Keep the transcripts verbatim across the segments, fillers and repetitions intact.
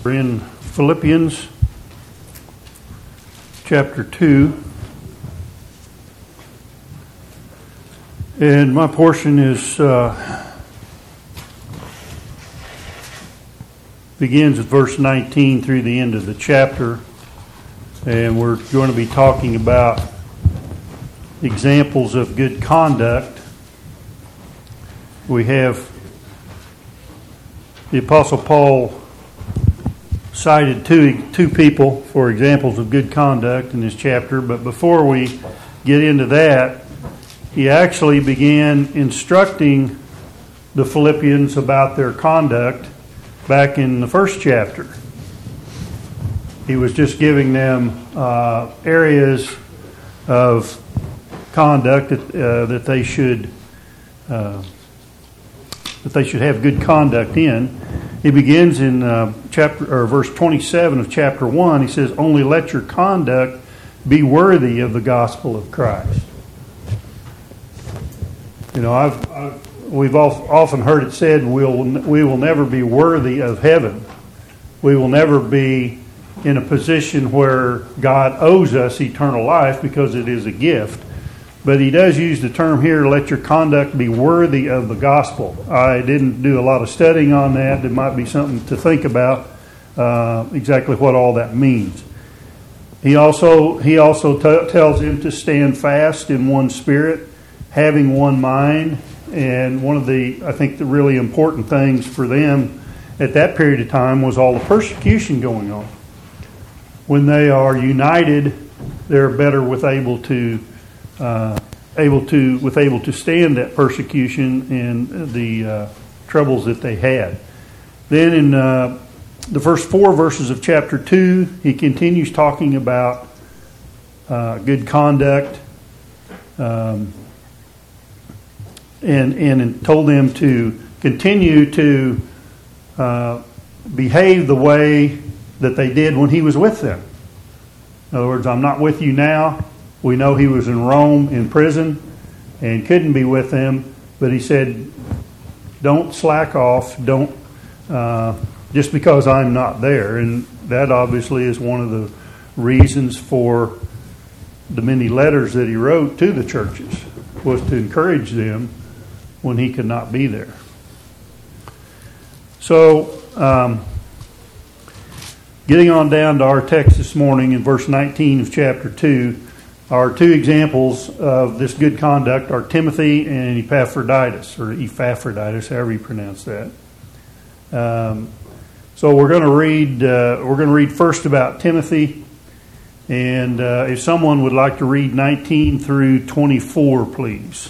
We're in Philippians chapter two, and my portion is uh, begins at verse nineteen through the end of the chapter, and we're going to be talking about examples of good conduct. We have the Apostle Paul cited two two people for examples of good conduct in this chapter, but before we get into that, he actually began instructing the Philippians about their conduct back in the first chapter. He was just giving them uh, areas of conduct that, uh, that they should uh, that they should have good conduct in. He begins in uh, chapter or verse twenty-seven of chapter one. He says, "Only let your conduct be worthy of the gospel of Christ." You know, I've, I've we've often heard it said, "We'll we will never be worthy of heaven. We will never be in a position where God owes us eternal life because it is a gift." But he does use the term here, "Let your conduct be worthy of the gospel." I didn't do a lot of studying on that. It might be something to think about, uh, exactly what all that means. He also he also t- tells him to stand fast in one spirit, having one mind. And one of the, I think, the really important things for them at that period of time was all the persecution going on. When they are united, they're better with able to Uh, able to with able to stand that persecution and the uh, troubles that they had. Then in uh, the first four verses of chapter two, he continues talking about uh, good conduct, um, and and told them to continue to uh, behave the way that they did when he was with them. In other words, I'm not with you now. We know he was in Rome in prison and couldn't be with them, but he said, don't slack off, don't, uh, just because I'm not there. And that obviously is one of the reasons for the many letters that he wrote to the churches, was to encourage them when he could not be there. So, um, getting on down to our text this morning in verse nineteen of chapter two, our two examples of this good conduct are Timothy and Epaphroditus, or Epaphroditus, however you pronounce that. Um, so we're going to read. Uh, we're going to read first about Timothy, and uh, if someone would like to read nineteen through twenty-four, please.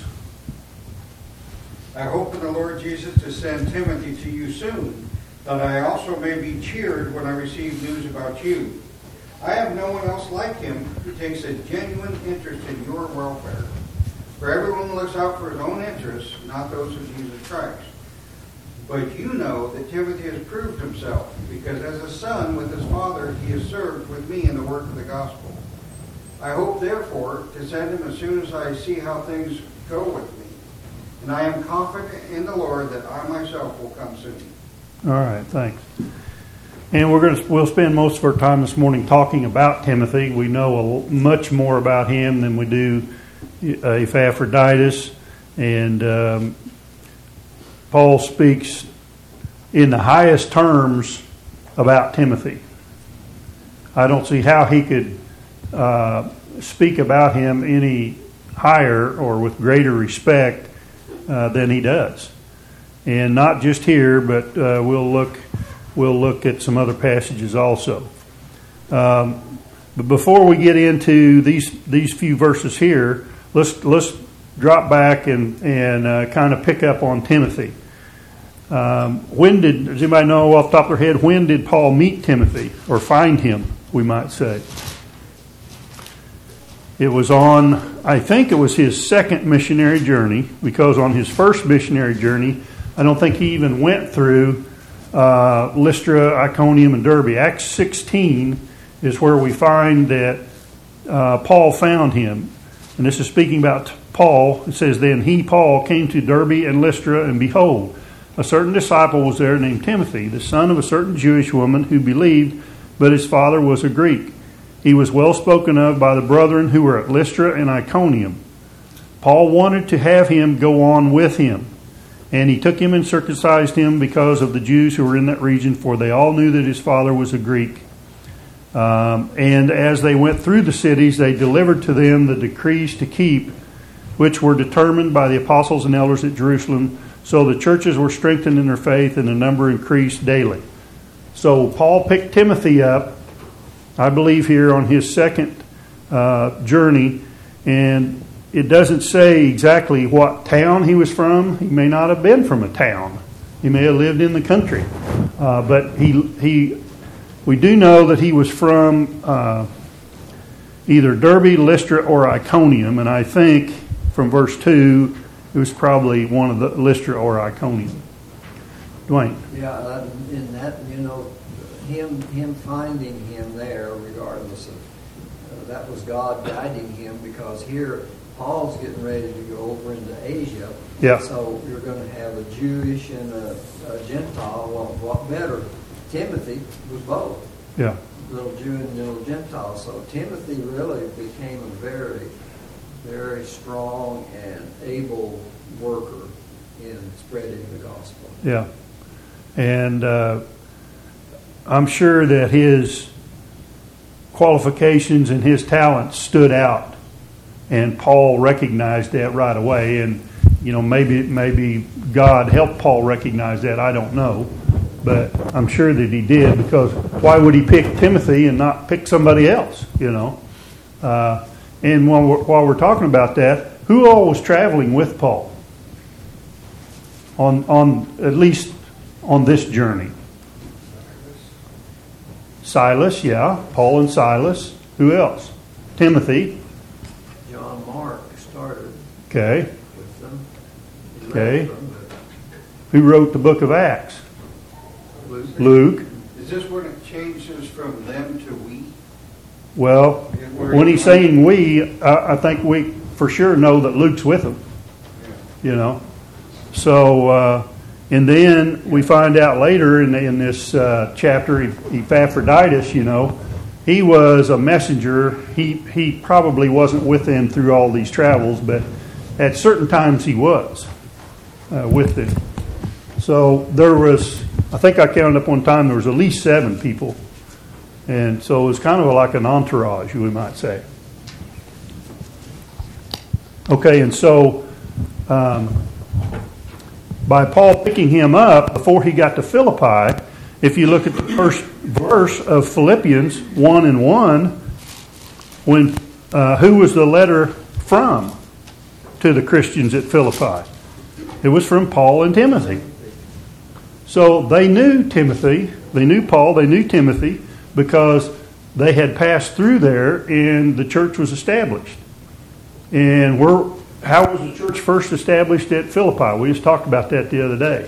I hope in the Lord Jesus to send Timothy to you soon, that I also may be cheered when I receive news about you. I have no one else like him who takes a genuine interest in your welfare. For everyone looks out for his own interests, not those of Jesus Christ. But you know that Timothy has proved himself, because as a son with his father, he has served with me in the work of the gospel. I hope, therefore, to send him as soon as I see how things go with me. And I am confident in the Lord that I myself will come soon. All right, thanks. And we're going to we'll spend most of our time this morning talking about Timothy. We know a, much more about him than we do uh, Epaphroditus, and um, Paul speaks in the highest terms about Timothy. I don't see how he could uh, speak about him any higher or with greater respect uh, than he does. And not just here, but uh, we'll look. We'll look at some other passages also. Um, but before we get into these these few verses here, let's let's drop back and and uh, kind of pick up on Timothy. Um, when did does anybody know off the top of their head when did Paul meet Timothy or find him? We might say it was on. I think it was his second missionary journey, because on his first missionary journey, I don't think he even went through Uh, Lystra, Iconium, and Derbe. Acts sixteen is where we find that uh, Paul found him. And this is speaking about Paul. It says, "Then he, Paul, came to Derbe and Lystra, and behold, A certain disciple was there named Timothy, the son of a certain Jewish woman who believed, but his father was a Greek. He was well spoken of by the brethren who were at Lystra and Iconium. Paul wanted to have him go on with him, and he took him and circumcised him because of the Jews who were in that region, for they all knew that his father was a Greek. Um, and as they went through the cities, they delivered to them the decrees to keep, which were determined by the apostles and elders at Jerusalem. So the churches were strengthened in their faith, and the number increased daily. So Paul picked Timothy up, I believe, here on his second uh, journey, and it doesn't say exactly what town he was from. He may not have been from a town. He may have lived in the country. Uh, but he he we do know that he was from uh, either Derbe, Lystra, or Iconium, and I think from verse two, it was probably one of the Lystra or Iconium. Dwayne. Yeah, uh, in that, you know, him him finding him there, regardless of uh, that was God guiding him, because here Paul's getting ready to go over into Asia. Yeah. So you're going to have a Jewish and a, a Gentile. Well, what better? Timothy was both. Yeah. Little Jew and little Gentile. So Timothy really became a very, very strong and able worker in spreading the gospel. Yeah. And uh, I'm sure that his qualifications and his talents stood out, and Paul recognized that right away. And you know, maybe maybe God helped Paul recognize that. I don't know, but I'm sure that he did, because why would he pick Timothy and not pick somebody else? You know. Uh, and while we're, while we're talking about that, who all was traveling with Paul on on at least on this journey? Silas, yeah. Paul and Silas. Who else? Timothy. John Mark started Okay. with them. He Okay. left them, Who wrote the book of Acts? but Luke. Luke. Is this when it changes from them to we? Well, when he's saying we, I, I think we for sure know that Luke's with them. You know. So, uh, and then we find out later in, in this uh, chapter, Epaphroditus, you know, he was a messenger. He he probably wasn't with them through all these travels, but at certain times he was uh, with them. So there was, I think I counted up one time, there was at least seven people. And so it was kind of like an entourage, we might say. Okay, and so um, by Paul picking him up before he got to Philippi, if you look at the first verse of Philippians one and one, when uh, who was the letter from to the Christians at Philippi? It was from Paul and Timothy. So they knew Timothy, they knew Paul, they knew Timothy, because they had passed through there and the church was established. And we're, how was the church first established at Philippi? We just talked about that the other day.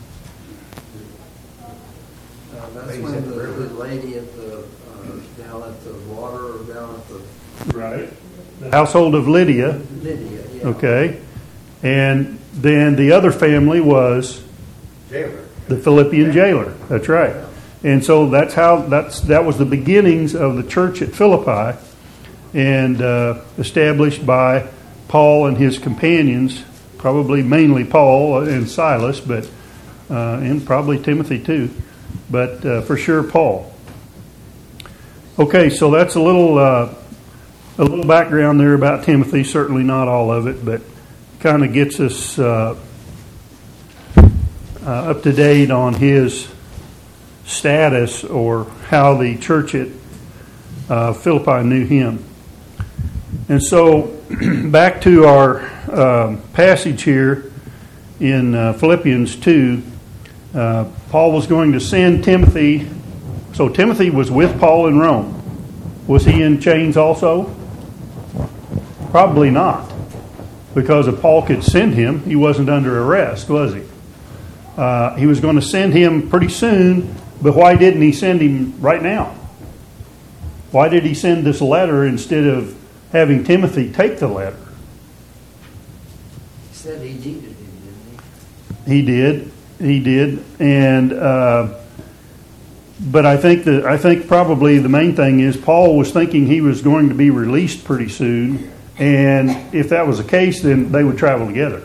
Uh, that's when the, the lady at the uh, down at the water or down at the Right. The household of Lydia. Lydia. Yeah. Okay. And then the other family was Jailer. the Philippian jailer. That's right. And so that's how that's that was the beginnings of the church at Philippi, and uh, established by Paul and his companions, probably mainly Paul and Silas, but uh, and probably Timothy too, but uh, for sure Paul. Okay, so that's a little uh, a little background there about Timothy. Certainly not all of it, but kind of gets us uh, uh, up to date on his status, or how the church at uh, Philippi knew him. And so back to our um, passage here in uh, Philippians two, uh, Paul was going to send Timothy. So Timothy was with Paul in Rome. Was he in chains also? Probably not, because if Paul could send him, he wasn't under arrest, was he? Uh, he was going to send him pretty soon. But why didn't he send him right now? Why did he send this letter instead of having Timothy take the letter? He said he needed him, didn't he? He did. he did, and uh, but I think that I think probably the main thing is Paul was thinking he was going to be released pretty soon, and if that was the case, then they would travel together.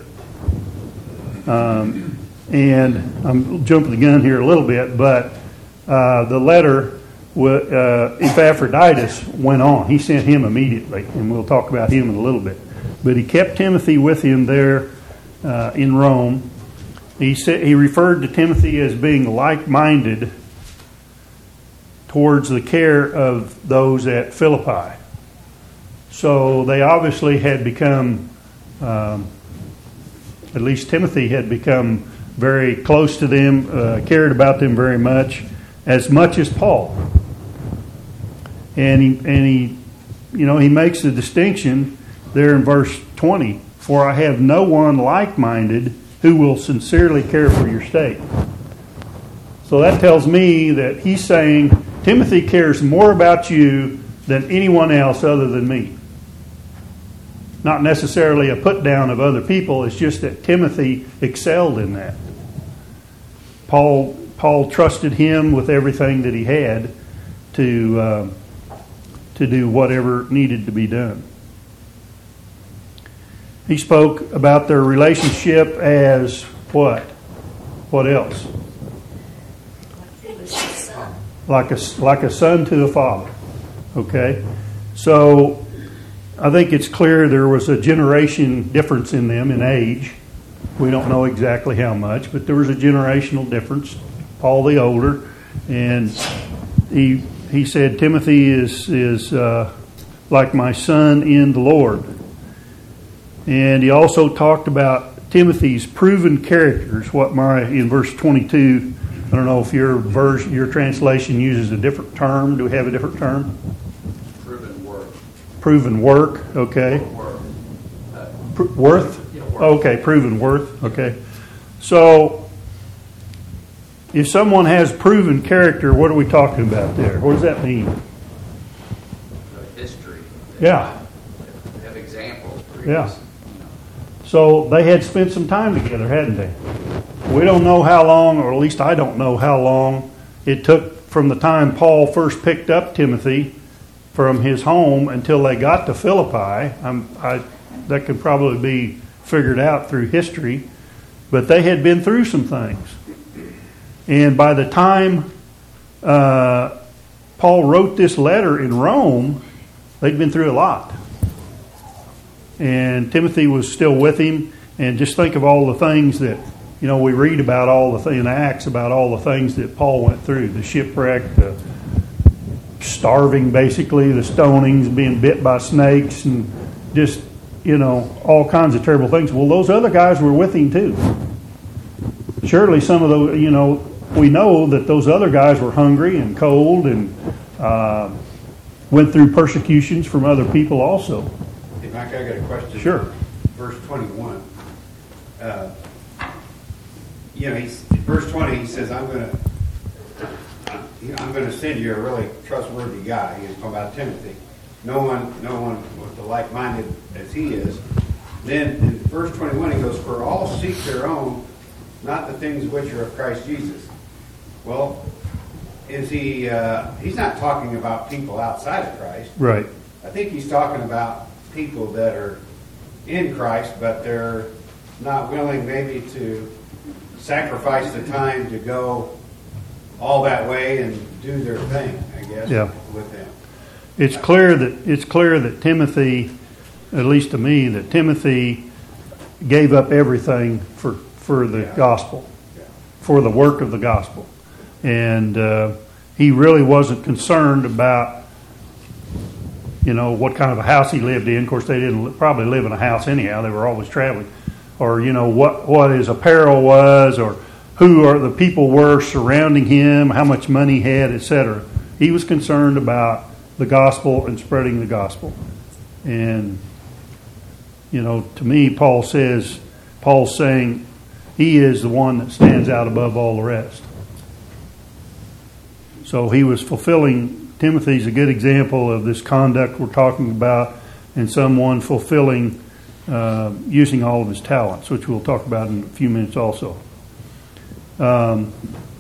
Um, and I'm jumping the gun here a little bit, but uh, the letter with uh, Epaphroditus went on. He sent him immediately, and we'll talk about him in a little bit. But he kept Timothy with him there uh, in Rome. He said he referred to Timothy as being like-minded towards the care of those at Philippi. So they obviously had become, um, at least Timothy had become very close to them, uh, cared about them very much, as much as Paul. And he, and he, you know, he makes the distinction there in verse twenty, for I have no one like-minded who will sincerely care for your state. So that tells me that he's saying Timothy cares more about you than anyone else other than me. Not necessarily a put down of other people, it's just that Timothy excelled in that. Paul Paul trusted him with everything that he had to uh, to do whatever needed to be done. He spoke about their relationship as what? What else? Like a, like a son to a father. Okay? So I think it's clear there was a generation difference in them in age. We don't know exactly how much, but there was a generational difference. Paul the older, and he he said Timothy is is uh, like my son in the Lord. And he also talked about Timothy's proven characters. What my in verse twenty-two. I don't know if your version, your translation uses a different term. Do we have a different term? Proven work. Proven work. Okay. Work. Uh, Pro- worth. yeah, work. Okay. Proven worth. Okay. So, if someone has proven character, what are we talking about there? What does that mean? The history. Yeah. They have examples. Yeah. So they had spent some time together, hadn't they? We don't know how long, or at least I don't know how long it took from the time Paul first picked up Timothy from his home until they got to Philippi. I'm, I, that could probably be figured out through history. But they had been through some things. And by the time uh, Paul wrote this letter in Rome, they'd been through a lot. And Timothy was still with him. And just think of all the things that, you know, we read about all the things in Acts about all the things that Paul went through. The shipwreck, the starving basically, the stonings, being bit by snakes, and just, you know, all kinds of terrible things. Well, those other guys were with him too. Surely some of those, you know, we know that those other guys were hungry and cold and uh, went through persecutions from other people also. Hey, Mike, I got a question. Sure. Verse twenty-one. Uh, you know, he's, in verse twenty, he says, "I'm going to, I'm going to send you a really trustworthy guy." He's talking about Timothy. No one, no one was like-minded as he is. Then in verse twenty-one, he goes, "For all seek their own, not the things which are of Christ Jesus." Well, is he? Uh, he's not talking about people outside of Christ. Right. I think he's talking about people that are in Christ, but they're not willing maybe to sacrifice the time to go all that way and do their thing, I guess, Yeah. with them. It's clear that it's clear that Timothy, at least to me, that Timothy gave up everything for, for the Yeah. gospel, Yeah. for the work of the gospel. And uh, he really wasn't concerned about, you know, what kind of a house he lived in. Of course, they didn't probably live in a house anyhow. They were always traveling. Or, you know, what, what his apparel was, or who are the people were surrounding him, how much money he had, et cetera. He was concerned about the gospel and spreading the gospel. And, you know, to me, Paul says, Paul's saying he is the one that stands out above all the rest. So he was fulfilling, Timothy's a good example of this conduct we're talking about, and someone fulfilling, uh, using all of his talents, which we'll talk about in a few minutes also. Um,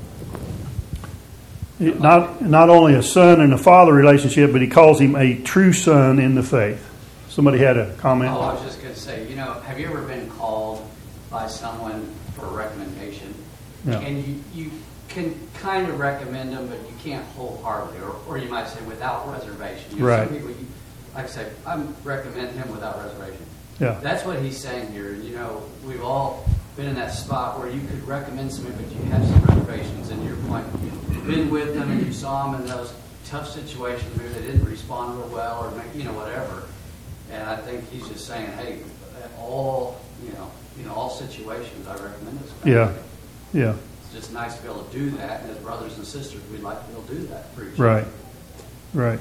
it- not not only a son and a father relationship, but he calls him a true son in the faith. Somebody had a comment? Oh, I was just going to say, you know, have you ever been called by someone for a recommendation? Yeah. And you, you can kind of recommend them, but you can't wholeheartedly, or, or you might say without reservation. You know, Right. Some people, you, like I say, I recommend him without reservation. Yeah. That's what he's saying here. And, you know, we've all been in that spot where you could recommend somebody, but you have some reservations. And your point, you've been with them and you saw them in those tough situations, maybe they didn't respond real well, or maybe, you know, whatever. And I think he's just saying, hey, at all, you know, you know, all situations, I recommend this guy. Yeah. Yeah. It's just nice to be able to do that. And as brothers and sisters, we'd like to be able to do that for each other. Right. Right.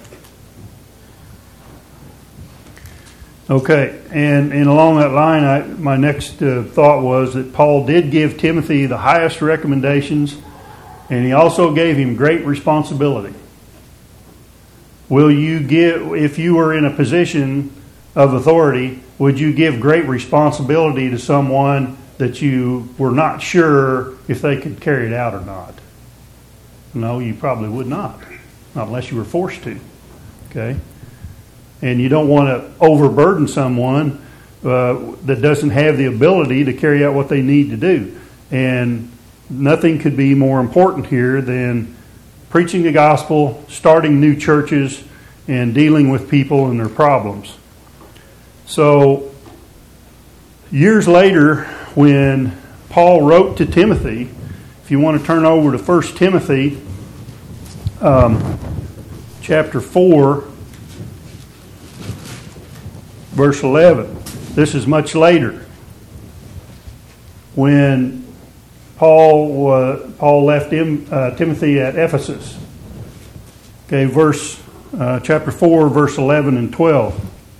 Okay, and, and along that line, I, my next uh, thought was that Paul did give Timothy the highest recommendations, and he also gave him great responsibility. Will you give, if you were in a position of authority, would you give great responsibility to someone that you were not sure if they could carry it out or not? No, you probably would not, not unless you were forced to. Okay? And you don't want to overburden someone uh, that doesn't have the ability to carry out what they need to do. And nothing could be more important here than preaching the gospel, starting new churches, and dealing with people and their problems. So, years later, when Paul wrote to Timothy, if you want to turn over to First Timothy, um, chapter four, verse eleven. This is much later, when Paul uh, Paul left him, uh, Timothy at Ephesus. Okay, verse uh, chapter four, verse eleven and twelve.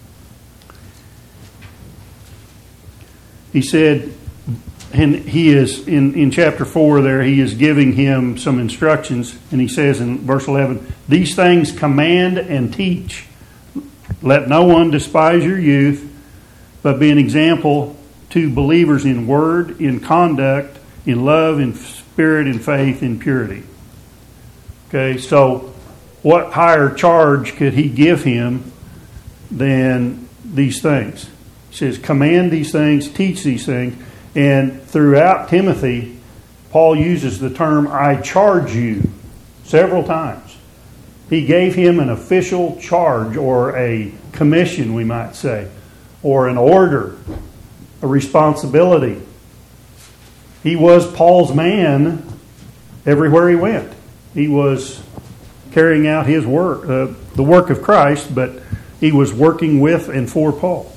He said, and he is in, in chapter four there, he is giving him some instructions, and he says in verse eleven, "These things command and teach. Let no one despise your youth, but be an example to believers in word, in conduct, in love, in spirit, in faith, in purity." Okay, so what higher charge could he give him than these things? He says, command these things, teach these things. And throughout Timothy, Paul uses the term, "I charge you," several times. He gave him an official charge, or a commission, we might say, or an order, a responsibility. He was Paul's man everywhere he went. He was carrying out his work, uh, the work of Christ, but he was working with and for Paul.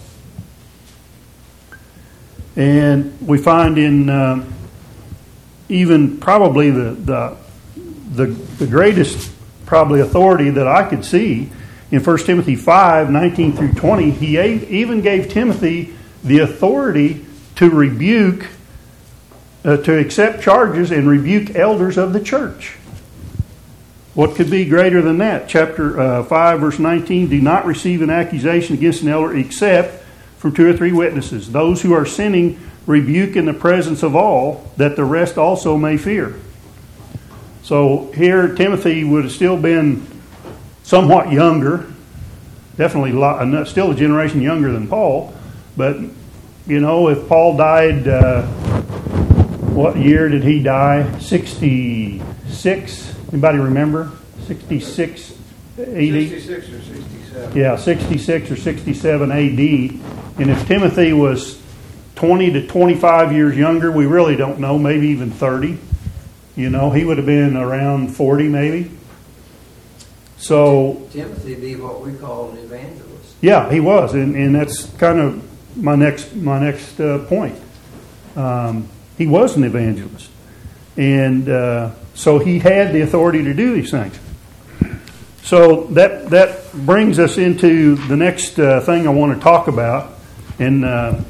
And we find in uh, even probably the, the the the greatest probably authority that I could see in First Timothy five, nineteen through twenty, he even gave Timothy the authority to rebuke, uh, to accept charges and rebuke elders of the church. What could be greater than that? Chapter uh, five, verse nineteen, "Do not receive an accusation against an elder except from two or three witnesses. Those who are sinning rebuke in the presence of all, that the rest also may fear." So here Timothy would have still been somewhat younger, definitely still a generation younger than Paul. But, you know, if Paul died, uh, what year did he die? sixty-six? Anybody remember? sixty-six A D? sixty-six or sixty-seven. Yeah, sixty-six or sixty-seven A D. And if Timothy was twenty to twenty-five years younger, we really don't know, maybe even thirty. You know, he would have been around forty maybe. So Timothy be what we call an evangelist. yeah, he was, and, and that's kind of my next my next uh, point. Um, he was an evangelist, and uh, so he had the authority to do these things. So that that brings us into the next uh, thing I want to talk about, and uh,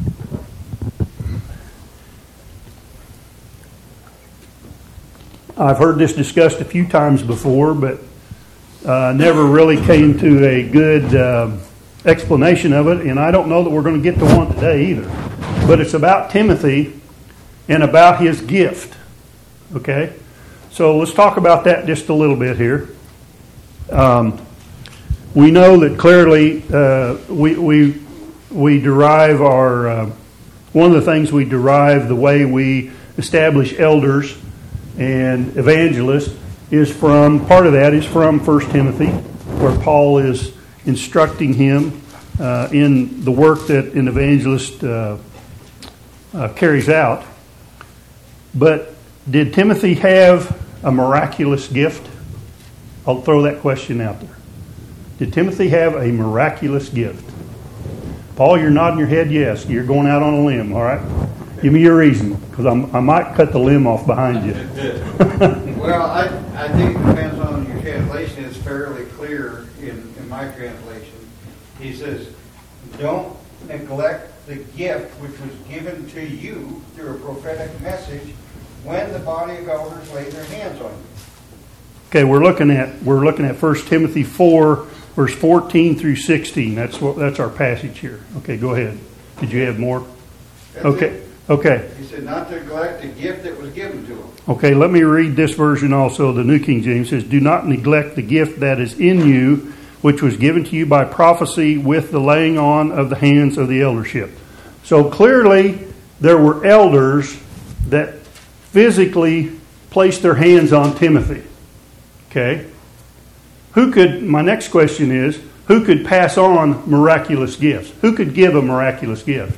I've heard this discussed a few times before, but uh, never really came to a good uh, explanation of it, and I don't know that we're going to get to one today either. But it's about Timothy and about his gift. Okay? So let's talk about that just a little bit here. Um, we know that clearly uh, we, we, we derive our, uh, one of the things we derive the way we establish elders and evangelists is from, part of that is from First Timothy, where Paul is instructing him uh, in the work that an evangelist uh, uh, carries out. But did Timothy have a miraculous gift? I'll throw that question out there. Did Timothy have a miraculous gift? Paul, you're nodding your head yes. You're going out on a limb, all right? Give me your reason, because I might cut the limb off behind you. Well, I, I think it depends on your translation. It's fairly clear in, in my translation. He says, don't neglect the gift which was given to you through a prophetic message when the body of elders laid their hands on you. Okay, we're looking at we're looking at First Timothy four, verse fourteen through sixteen. That's what that's our passage here. Okay, go ahead. Did you have more? That's Okay. it. Okay. He said not to neglect the gift that was given to him. Okay, let me read this version also. The New King James says, do not neglect the gift that is in you, which was given to you by prophecy with the laying on of the hands of the eldership. So clearly there were elders that physically placed their hands on Timothy. Okay? Who could, my next question is, who could pass on miraculous gifts? Who could give a miraculous gift?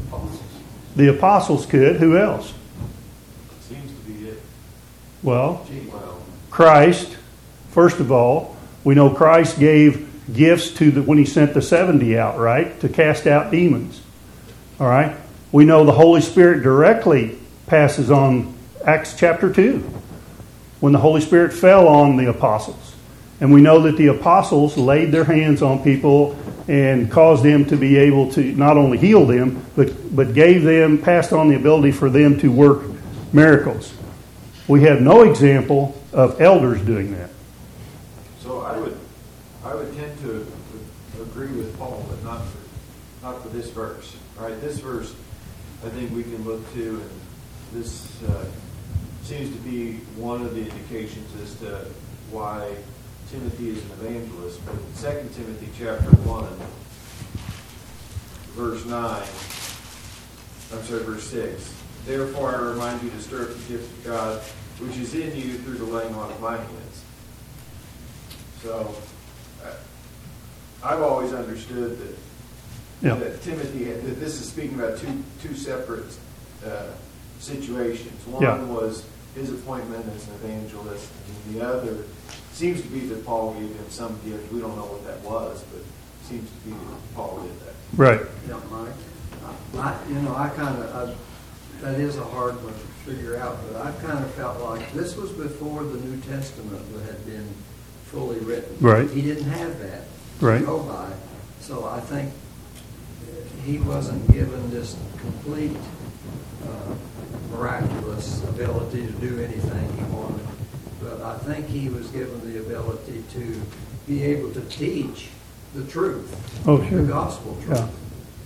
The apostles could. Who else? Seems to be it. Well, Well, Christ, first of all, we know Christ gave gifts to the, when he sent the seventy out, right? To cast out demons. All right? We know the Holy Spirit directly passes on Acts chapter two, when the Holy Spirit fell on the apostles. And we know that the apostles laid their hands on people and caused them to be able to not only heal them, but, but gave them, passed on the ability for them to work miracles. We have no example of elders doing that. so I would, I would tend to agree with Paul, but not for, not for this verse. Right? This verse, I think we can look to, and this uh, seems to be one of the indications as to why Timothy is an evangelist. But in Second Timothy chapter one, verse nine, I'm sorry, verse six. Therefore I remind you to stir up the gift of God, which is in you through the laying on of my hands. So uh, I've always understood that, Yeah. that Timothy, that this is speaking about two two separate uh, situations. One Yeah. was his appointment as an evangelist, and the other seems to be that Paul gave him some gift. We don't know what that was, but it seems to be that Paul did that. Right. Yeah, Mike. I, you know, I kind of, that is a hard one to figure out, but I kind of felt like this was before the New Testament had been fully written. Right. He didn't have that Right. to go by. So I think he wasn't given this complete uh, miraculous ability to do anything he wanted. But I think he was given the ability to be able to teach the truth, Oh, sure. the gospel truth. Yeah.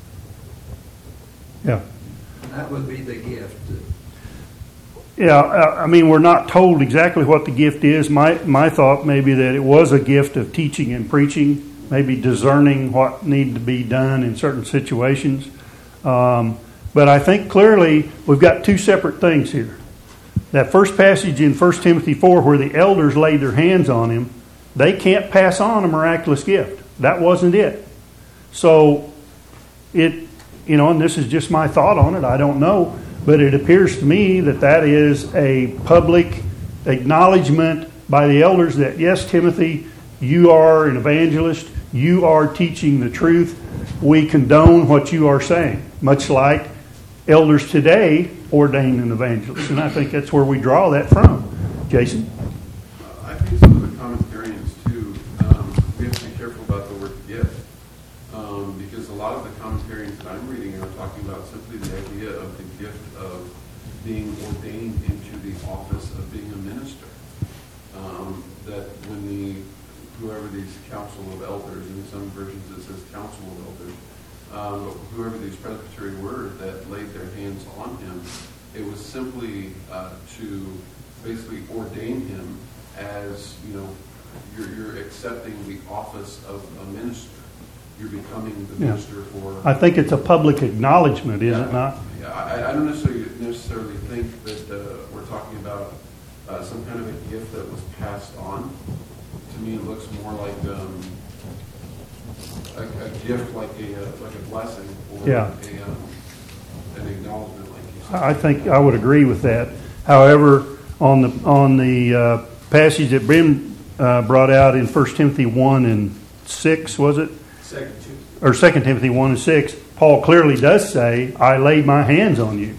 Yeah. And that would be the gift. Yeah, I I mean, we're not told exactly what the gift is. My my thought maybe that it was a gift of teaching and preaching, maybe discerning what needed to be done in certain situations. Um, but I think clearly we've got two separate things here. That first passage in First Timothy four where the elders laid their hands on him, they can't pass on a miraculous gift. That wasn't it. So it, you know, and this is just my thought on it, I don't know, but it appears to me that that is a public acknowledgement by the elders that, yes, Timothy, you are an evangelist, you are teaching the truth, we condone what you are saying, much like elders today ordain an evangelist. And I think that's where we draw that from. Jason? I think some of the commentarians, too, um, we have to be careful about the word gift. Um, because a lot of the commentarians that I'm reading are talking about simply the idea of the gift of being ordained into the office of being a minister. Um, that when the, whoever these council of elders, in some versions it says council of elders, um, whoever these presbytery were that laid their hands on him, it was simply uh, to basically ordain him as, you know, you're, you're accepting the office of a minister. You're becoming the Yeah. minister for. I think it's a public acknowledgement, is it not? Yeah, I, I don't necessarily necessarily think that uh, we're talking about uh, some kind of a gift that was passed on. To me, it looks more like um, a, a gift, like a uh, like a blessing, or Yeah. a, um, an acknowledgement, like you said. I think I would agree with that. However, on the on the uh, passage that Ben uh, brought out in First Timothy one and six, was it? Second two. Or Second Timothy one and six, Paul clearly does say, "I laid my hands on you."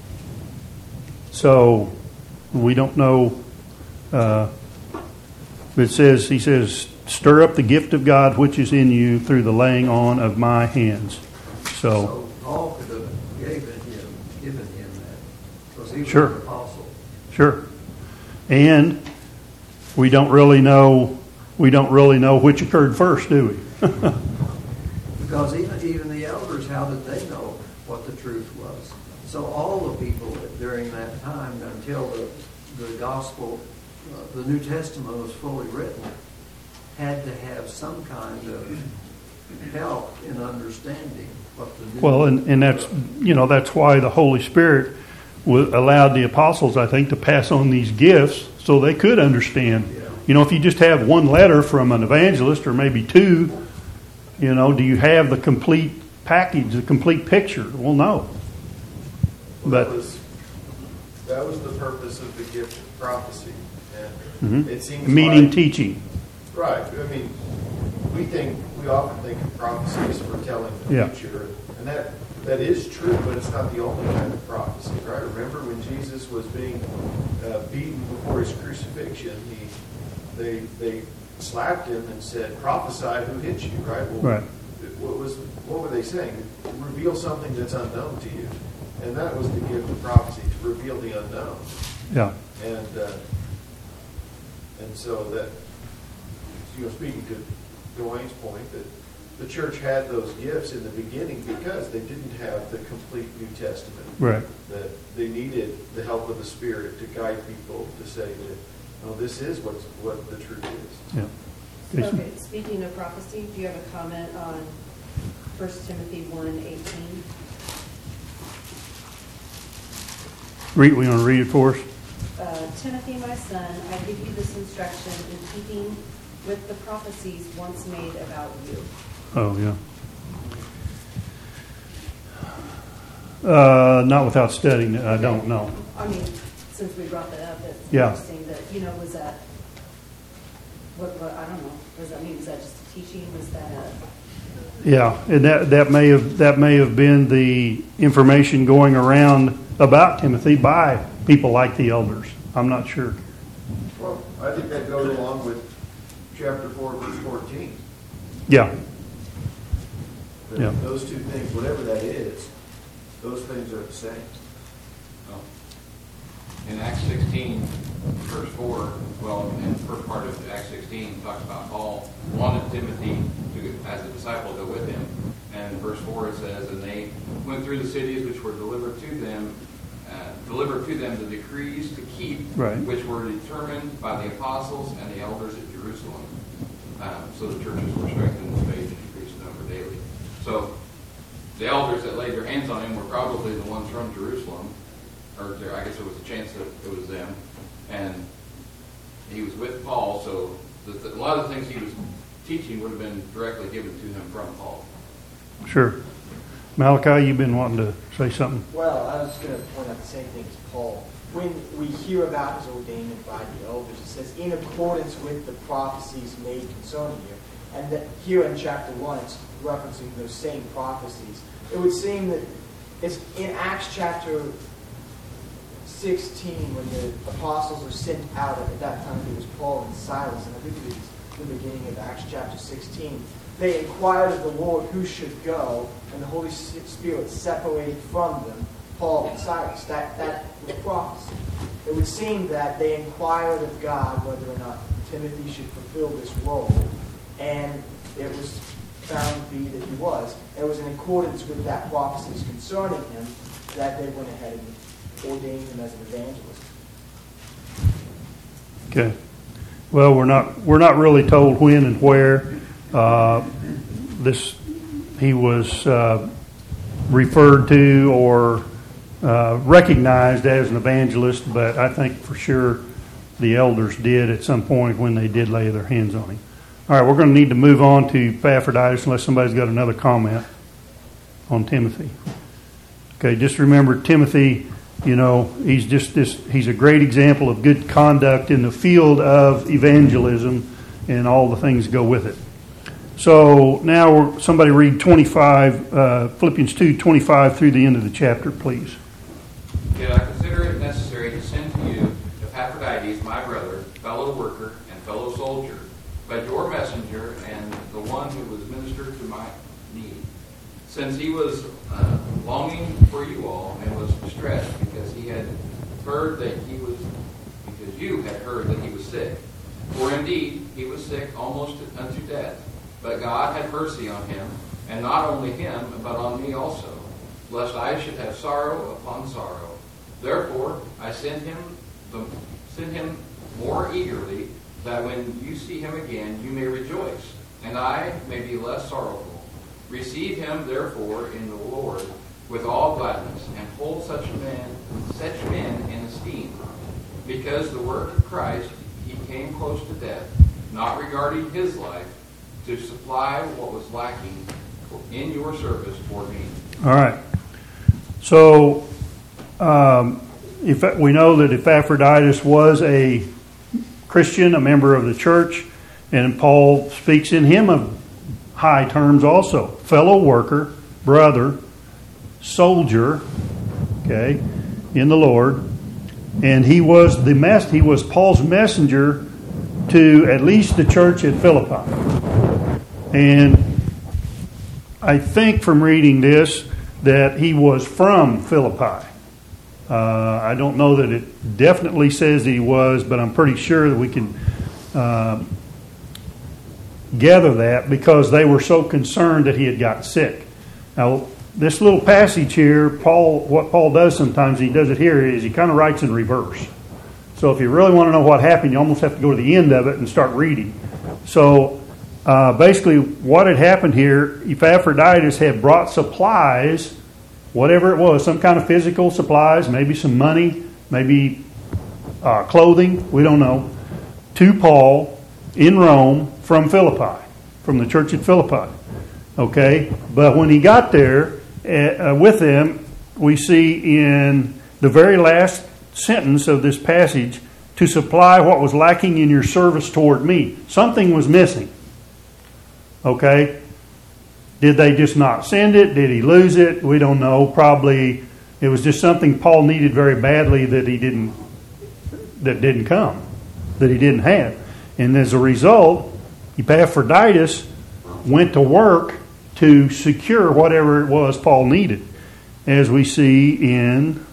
So we don't know. Uh, it says he says, "Stir up the gift of God which is in you through the laying on of my hands." So So Paul could have given him, given him that, because he was Sure. an apostle. sure, and we don't really know. We don't really know which occurred first, do we? Because even, even the elders, how did they know what the truth was? So all the people that during that time, until the, the gospel, uh, the New Testament was fully written, had to have some kind of help in understanding what the new... Well, and, and that's, you know, that's why the Holy Spirit wa- allowed the apostles, I think, to pass on these gifts so they could understand. Yeah. You know, if you just have one letter from an evangelist or maybe two, you know, do you have the complete package, the complete picture? Well, no. Well, But that was that was the purpose of the gift of prophecy, and Mhm. it seems meaning like, teaching. right. I mean, we think we often think of prophecies for telling the Yeah. future, and that that is true, but it's not the only kind of prophecy, right? Remember when Jesus was being uh, beaten before his crucifixion, he they they slapped him and said, "Prophesy who hit you," right? Well, Right. What was what were they saying? Reveal something that's unknown to you, and that was the gift of prophecy, to reveal the unknown. Yeah. And uh, and so that, you know, speaking to Dwayne's point, that the church had those gifts in the beginning because they didn't have the complete New Testament. Right. That they needed the help of the Spirit to guide people to say that, no, this is what's, what the truth is. Yeah. Jason? Okay, speaking of prophecy, do you have a comment on First Timothy one eighteen? Read, we want to read it for us? Uh, Timothy, my son, I give you this instruction in keeping with the prophecies once made about you. Oh, yeah. Uh, not without studying it. I don't know. I mean, since we brought that up, it's Yeah. interesting that, you know, was that, what, what, I don't know, what does that mean? Was that just a teaching? Was that a, Yeah, and that, that may have that may have been the information going around about Timothy by people like the elders. I'm not sure. Well, I think that goes along with chapter four, verse fourteen. Yeah, That Yeah. Those two things, whatever that is, those things are the same. In Acts sixteen, verse four, well, in the first part of Acts sixteen, talks about Paul wanted Timothy to, as a disciple, go with him. And in verse four it says, and they went through the cities which were delivered to them, uh, delivered to them the decrees to keep, Right. which were determined by the apostles and the elders at Jerusalem. Um, so the churches were strengthened in faith and increased in number daily. So the elders that laid their hands on him were probably the ones from Jerusalem. Or there, I guess there was a chance that it was them, and he was with Paul, so the, the, a lot of the things he was teaching would have been directly given to him from Paul. sure. Malachi, you've been wanting to say something? Well, I was going to point out the same thing as Paul. When we hear about his ordainment by the elders, it says, in accordance with the prophecies made concerning you. And that here in chapter one, it's referencing those same prophecies. It would seem that it's in Acts chapter sixteen, when the apostles are sent out, at that time it was Paul and Silas, and I think it was the beginning of Acts chapter sixteen. They inquired of the Lord who should go, and the Holy Spirit separated from them Paul and Silas. That, that was prophecy. It would seem that they inquired of God whether or not Timothy should fulfill this role, and it was found to be that he was. It was in accordance with that prophecies concerning him that they went ahead and ordained him as an evangelist. Okay. Well, we're not we're not really told when and where uh, this he was uh, referred to or uh, recognized as an evangelist, but I think for sure the elders did at some point when they did lay their hands on him. All right, we're going to need to move on to Epaphroditus unless somebody's got another comment on Timothy. Okay, just remember Timothy, you know, he's just this, he's a great example of good conduct in the field of evangelism and all the things that go with it. So now somebody read twenty-five, uh, Philippians two, twenty-five through the end of the chapter, please. Did I consider it necessary to send to you Epaphroditus, my brother, fellow worker, and fellow soldier, but your messenger and the one who was ministered to my need, since he was uh, longing for you all and was distressed because he had heard that he was, because you had heard that he was sick. For indeed, he was sick almost unto death. But God had mercy on him, and not only him, but on me also, lest I should have sorrow upon sorrow. Therefore, I send him, the, send him more eagerly, that when you see him again, you may rejoice, and I may be less sorrowful. Receive him, therefore, in the Lord with all gladness, and hold such men, such men in esteem, because the work of Christ he came close to death, not regarding his life, to supply what was lacking in your service for me. All right. So um, if we know that Epaphroditus was a Christian, a member of the church, and Paul speaks in him of high terms also. Fellow worker, brother, soldier, okay, in the Lord. And he was the mess he was Paul's messenger to at least the church at Philippi. And I think from reading this that he was from Philippi. Uh, I don't know that it definitely says he was, but I'm pretty sure that we can uh, gather that because they were so concerned that he had got sick. Now, this little passage here, Paul, what Paul does sometimes, he does it here, is he kind of writes in reverse. So if you really want to know what happened, you almost have to go to the end of it and start reading. So uh, basically what had happened here, Epaphroditus had brought supplies, whatever it was, some kind of physical supplies, maybe some money, maybe uh, clothing, we don't know, to Paul in Rome from Philippi, from the church at Philippi. Okay, but when he got there uh, with them, we see in the very last sentence of this passage, to supply what was lacking in your service toward me. Something was missing. Okay? Did they just not send it? Did he lose it? We don't know. Probably it was just something Paul needed very badly that he didn't that didn't come, that he didn't have. And as a result, Epaphroditus went to work to secure whatever it was Paul needed. As we see in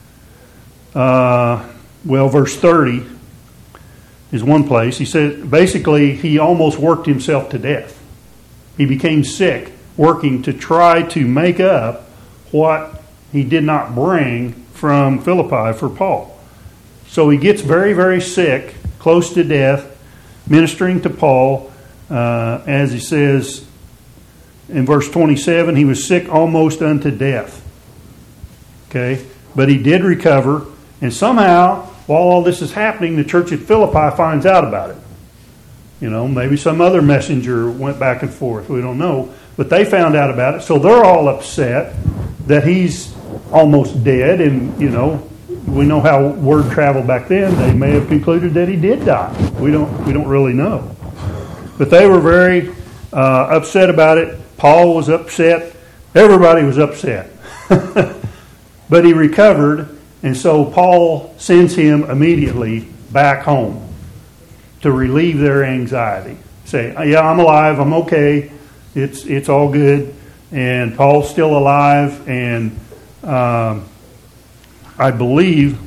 uh, well, verse thirty is one place. He said basically he almost worked himself to death. He became sick working to try to make up what he did not bring from Philippi for Paul. So he gets very, very sick, close to death, ministering to Paul, uh, as he says in verse twenty-seven, he was sick almost unto death. Okay, but he did recover, and somehow, while all this is happening, the church at Philippi finds out about it. You know, maybe some other messenger went back and forth. We don't know. But they found out about it. So they're all upset that he's almost dead. And, you know, we know how word traveled back then. They may have concluded that he did die. We don't, we don't really know. But they were very uh, upset about it. Paul was upset. Everybody was upset. But he recovered. And so Paul sends him immediately back home to relieve their anxiety. Say, yeah, I'm alive, I'm okay, it's it's all good, and Paul's still alive, and um, I believe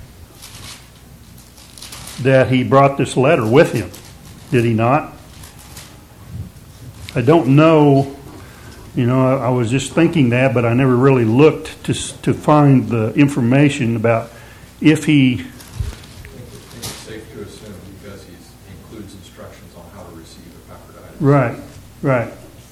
that he brought this letter with him. Did he not? I don't know, you know, I, I was just thinking that, but I never really looked to to find the information about if he... It's safe to assume. Right, right.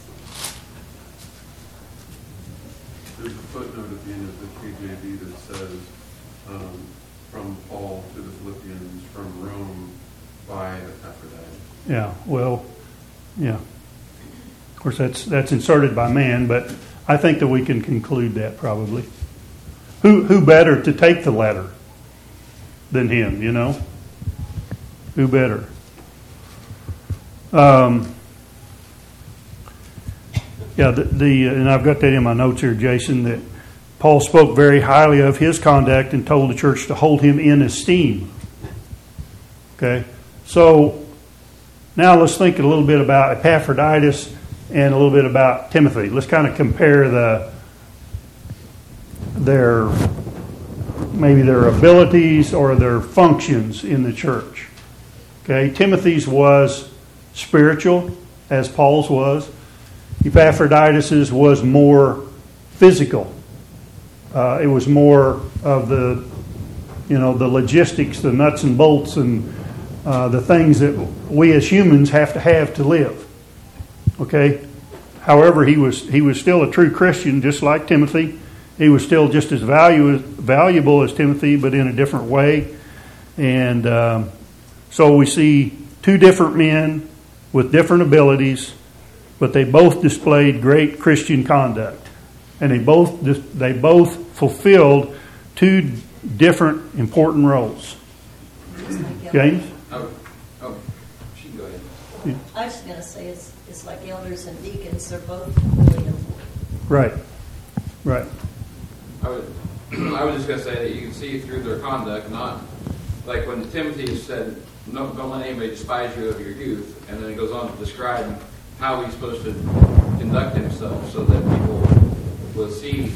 There's a footnote at the end of the K J V that says, um, from Paul to the Philippians, from Rome by Epaphroditus. Yeah, well, yeah. Of course, that's that's inserted by man, but I think that we can conclude that probably. Who who better to take the letter than him, you know? Who better? Um, yeah, the, the and I've got that in my notes here, Jason, that Paul spoke very highly of his conduct and told the church to hold him in esteem. Okay, so now let's think a little bit about Epaphroditus and a little bit about Timothy. Let's kind of compare the their maybe their abilities or their functions in the church. Okay, Timothy's was spiritual, as Paul's was. Epaphroditus's was more physical. Uh, it was more of the, you know, the logistics, the nuts and bolts, and uh, the things that we as humans have to have to live. Okay. However, he was he was still a true Christian, just like Timothy. He was still just as value, valuable as Timothy, but in a different way. And um, so we see two different men with different abilities, but they both displayed great Christian conduct, and they both they both fulfilled two different important roles. James? Oh, oh, she can go ahead. I was just going to say it's it's like elders and deacons. They're both really important. Right, right. I was, I was just going to say that you can see through their conduct, not like when Timothy said, no, don't let anybody despise you of your youth, and then it goes on to describe how he's supposed to conduct himself so that people will see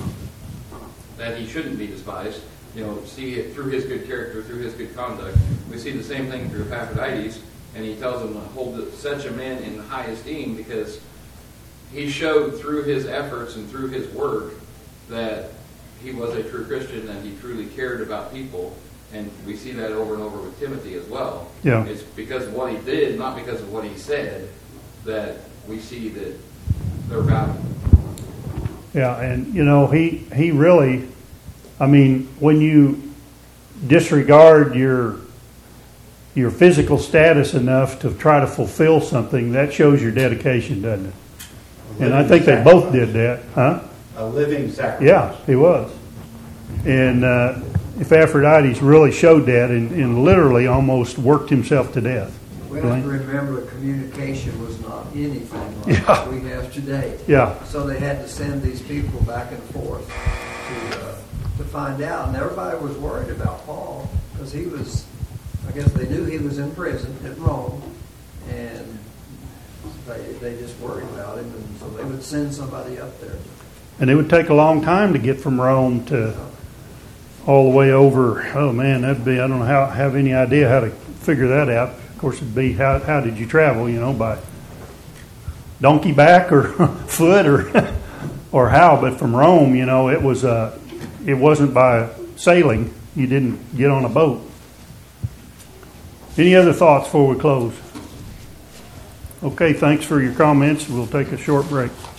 that he shouldn't be despised, you know, see it through his good character, through his good conduct. We see the same thing through Epaphroditus, and he tells them to hold such a man in high esteem because he showed through his efforts and through his work that he was a true Christian and he truly cared about people. And we see that over and over with Timothy as well. Yeah. It's because of what he did, not because of what he said, that we see that they're valuable. Yeah, and you know, he he really, I mean, when you disregard your your physical status enough to try to fulfill something, that shows your dedication, doesn't it? And I think they both did that, huh? A living sacrifice. Yeah, he was. And uh, Epaphroditus really showed that and, and literally almost worked himself to death. We have to remember communication was not anything like Yeah. what we have today. Yeah. So they had to send these people back and forth to uh, to find out. And everybody was worried about Paul because he was, I guess they knew he was in prison at Rome. And they, they just worried about him. And so they would send somebody up there. And it would take a long time to get from Rome to all the way over. Oh man, that'd be, I don't know how, have any idea how to figure that out. Of course, it'd be how, how did you travel, you know, by donkey back or foot or or how, but from Rome, you know, it was uh, it wasn't by sailing. You didn't get on a boat. Any other thoughts before we close? Okay, thanks for your comments. We'll take a short break.